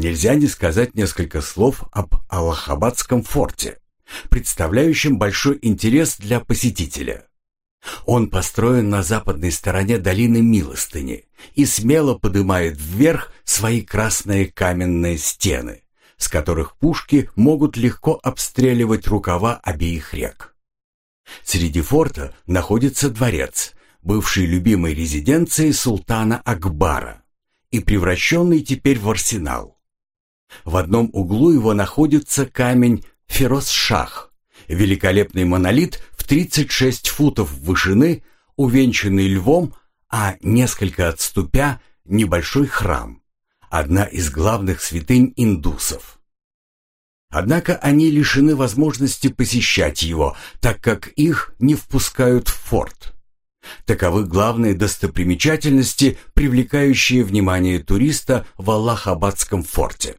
Нельзя не сказать несколько слов об Аллахабадском форте, представляющем большой интерес для посетителя. Он построен на западной стороне долины Милостыни и смело поднимает вверх свои красные каменные стены, с которых пушки могут легко обстреливать рукава обеих рек. Среди форта находится дворец, бывший любимой резиденцией султана Акбара и превращенный теперь в арсенал. В одном углу его находится камень Фероз-Шах, великолепный монолит в 36 футов вышины, увенчанный львом, а несколько отступя небольшой храм, одна из главных святынь индусов. Однако они лишены возможности посещать его, так как их не впускают в форт. Таковы главные достопримечательности, привлекающие внимание туриста в Аллахабадском форте.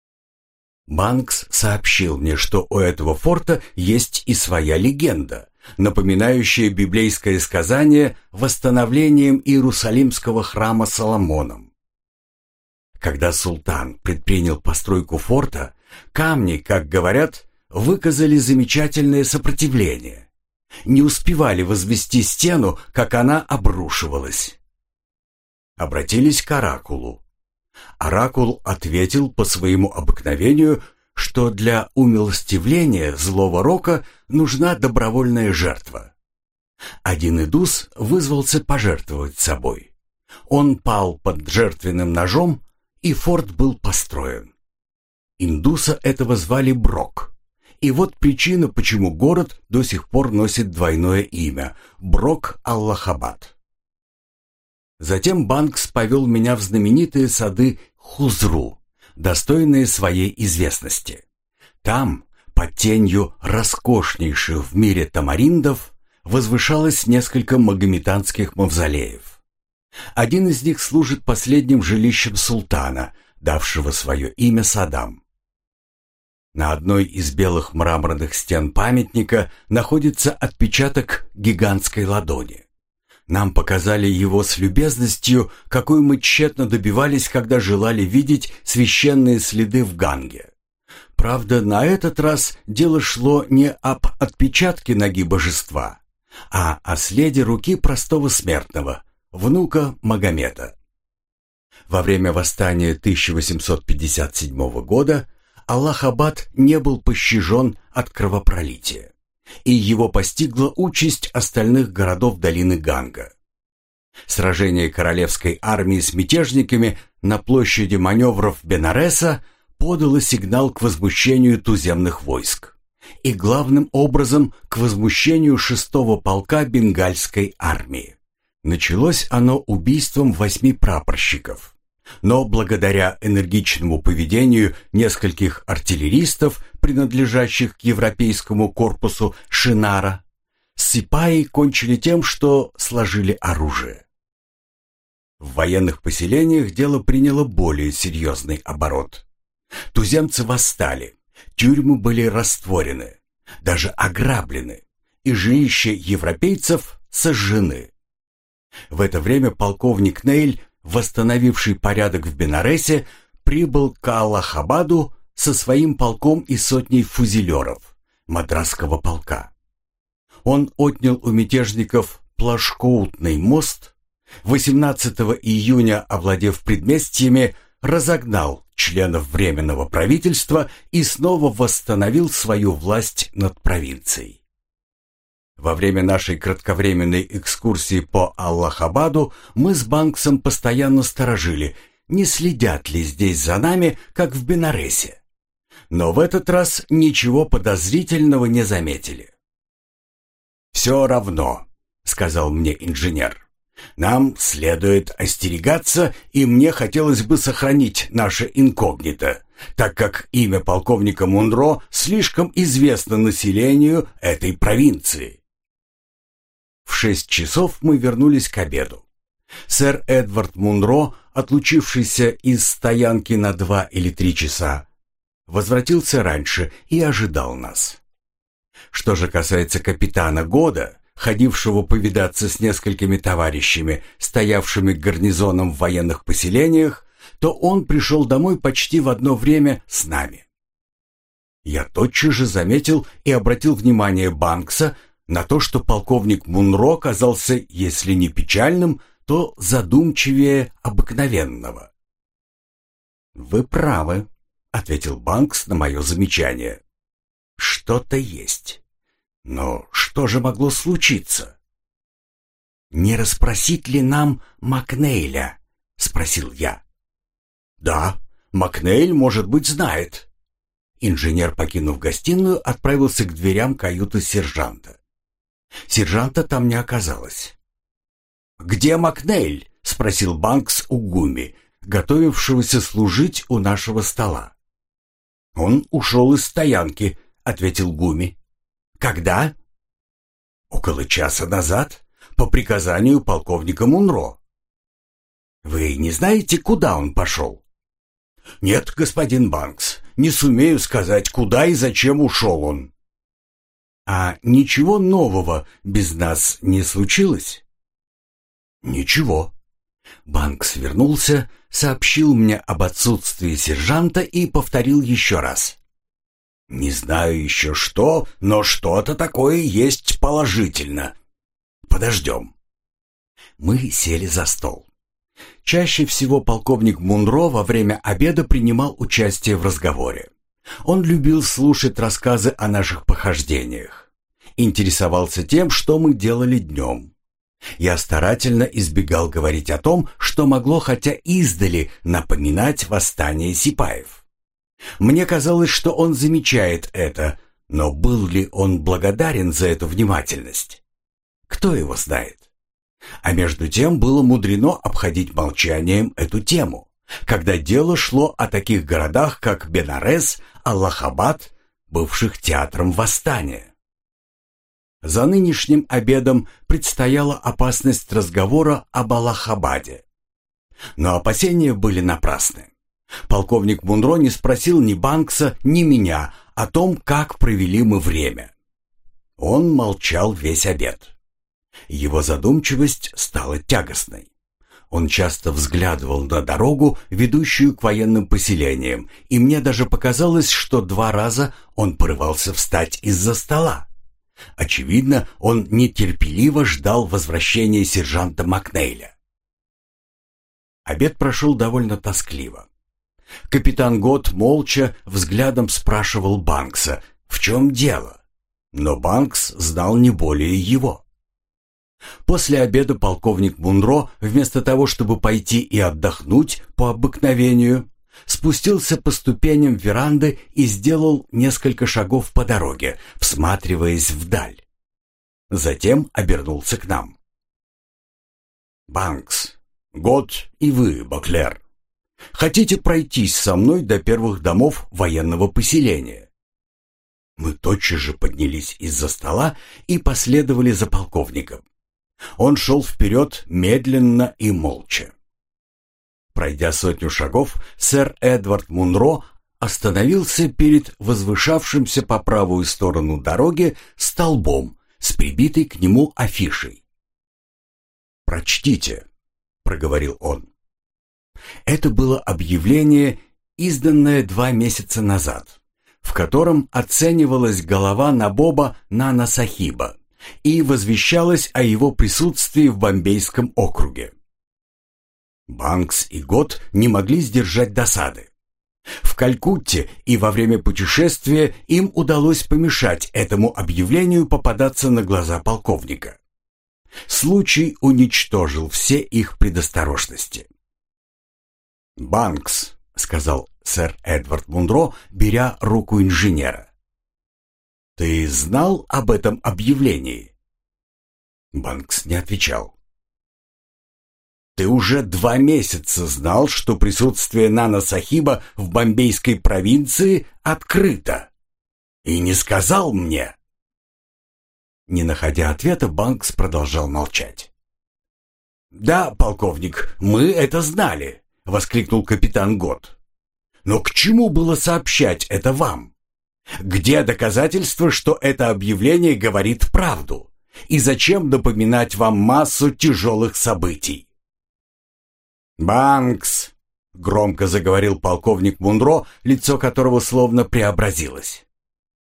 Банкс сообщил мне, что у этого форта есть и своя легенда, напоминающая библейское сказание восстановлением Иерусалимского храма Соломоном. Когда султан предпринял постройку форта, камни, как говорят, выказали замечательное сопротивление. Не успевали возвести стену, как она обрушивалась. Обратились к оракулу. Оракул ответил по своему обыкновению, что для умилостивления злого рока нужна добровольная жертва. Один индус вызвался пожертвовать собой. Он пал под жертвенным ножом, и форт был построен. Индуса этого звали Брок. И вот причина, почему город до сих пор носит двойное имя – Брок-Аллахабад. Затем Банкс повел меня в знаменитые сады Хузру, достойные своей известности. Там, под тенью роскошнейших в мире тамариндов, возвышалось несколько магометанских мавзолеев. Один из них служит последним жилищем султана, давшего свое имя садам. На одной из белых мраморных стен памятника находится отпечаток гигантской ладони. Нам показали его с любезностью, какой мы тщетно добивались, когда желали видеть священные следы в Ганге. Правда, на этот раз дело шло не об отпечатке ноги божества, а о следе руки простого смертного, внука Магомета. Во время восстания 1857 года Аллахабад не был пощажен от кровопролития, и его постигла участь остальных городов долины Ганга. Сражение королевской армии с мятежниками на площади маневров Бенареса подало сигнал к возмущению туземных войск и главным образом к возмущению 6-го полка бенгальской армии. Началось оно убийством 8 прапорщиков. Но благодаря энергичному поведению нескольких артиллеристов, принадлежащих к европейскому корпусу Шинара, сипаи кончили тем, что сложили оружие. В военных поселениях дело приняло более серьезный оборот. Туземцы восстали, тюрьмы были растворены, даже ограблены, и жилища европейцев сожжены. В это время полковник Нейль, восстановивший порядок в Бенаресе, прибыл к Аллахабаду со своим полком и сотней фузелеров мадрасского полка. Он отнял у мятежников Плашкоутный мост, 18 июня, овладев предместьями, разогнал членов Временного правительства и снова восстановил свою власть над провинцией. Во время нашей кратковременной экскурсии по Аллахабаду мы с Банксом постоянно сторожили, не следят ли здесь за нами, как в Бенаресе. Но в этот раз ничего подозрительного не заметили. «Все равно», — сказал мне инженер, — «нам следует остерегаться, и мне хотелось бы сохранить наше инкогнито, так как имя полковника Мунро слишком известно населению этой провинции». В 6 часов мы вернулись к обеду. Сэр Эдвард Мунро, отлучившийся из стоянки на 2 или 3 часа, возвратился раньше и ожидал нас. Что же касается капитана Года, ходившего повидаться с несколькими товарищами, стоявшими гарнизоном в военных поселениях, то он пришел домой почти в одно время с нами. Я тотчас же заметил и обратил внимание Банкса на то, что полковник Мунро казался, если не печальным, то задумчивее обыкновенного. «Вы правы», — ответил Банкс на мое замечание. «Что-то есть. Но что же могло случиться?» «Не расспросить ли нам Макнейля?» — спросил я. «Да, Макнейль, может быть, знает». Инженер, покинув гостиную, отправился к дверям каюты сержанта. Сержанта там не оказалось. «Где Макнейль?» — спросил Банкс у Гуми, готовившегося служить у нашего стола. «Он ушел из стоянки», — ответил Гуми. «Когда?» «Около часа назад, по приказанию полковника Мунро». «Вы не знаете, куда он пошел?» «Нет, господин Банкс, не сумею сказать, куда и зачем ушел он». «А ничего нового без нас не случилось?» «Ничего». Банкс вернулся, сообщил мне об отсутствии сержанта и повторил еще раз. «Не знаю еще что, но что-то такое есть положительно. Подождем». Мы сели за стол. Чаще всего полковник Мунро во время обеда принимал участие в разговоре. Он любил слушать рассказы о наших похождениях. Интересовался тем, что мы делали днем. Я старательно избегал говорить о том, что могло хотя издали напоминать восстание сипаев. Мне казалось, что он замечает это, но был ли он благодарен за эту внимательность? Кто его знает? А между тем было мудрено обходить молчанием эту тему, когда дело шло о таких городах, как Бенарес, Аллахабад, бывших театром восстания. За нынешним обедом предстояла опасность разговора об Аллахабаде. Но опасения были напрасны. Полковник Мунро не спросил ни Банкса, ни меня о том, как провели мы время. Он молчал весь обед. Его задумчивость стала тягостной. Он часто взглядывал на дорогу, ведущую к военным поселениям, и мне даже показалось, что 2 раза он порывался встать из-за стола. Очевидно, он нетерпеливо ждал возвращения сержанта Макнейля. Обед прошел довольно тоскливо. Капитан Гот молча взглядом спрашивал Банкса, в чем дело, но Банкс знал не более его. После обеда полковник Мунро, вместо того, чтобы пойти и отдохнуть по обыкновению, спустился по ступеням веранды и сделал несколько шагов по дороге, всматриваясь вдаль. Затем обернулся к нам. «Банкс, Гот и вы, Боклер, хотите пройтись со мной до первых домов военного поселения?» Мы тотчас же поднялись из-за стола и последовали за полковником. Он шел вперед медленно и молча. Пройдя 100 шагов, сэр Эдвард Мунро остановился перед возвышавшимся по правую сторону дороги столбом с прибитой к нему афишей. «Прочтите», — проговорил он. Это было объявление, изданное 2 месяца назад, в котором оценивалась голова Набоба Нана Сахиба и возвещалось о его присутствии в Бомбейском округе. Банкс и Гот не могли сдержать досады. В Калькутте и во время путешествия им удалось помешать этому объявлению попадаться на глаза полковника. Случай уничтожил все их предосторожности. «Банкс», — сказал сэр Эдвард Мунро, беря руку инженера, — «ты знал об этом объявлении?» Банкс не отвечал. «Ты уже 2 месяца знал, что присутствие Нана Сахиба в бомбейской провинции открыто, и не сказал мне?» Не находя ответа, Банкс продолжал молчать. «Да, полковник, мы это знали», — воскликнул капитан Гот. «Но к чему было сообщать это вам? Где доказательства, что это объявление говорит правду? И зачем напоминать вам массу тяжелых событий?» «Банкс, громко заговорил полковник Мунро, лицо которого словно преобразилось.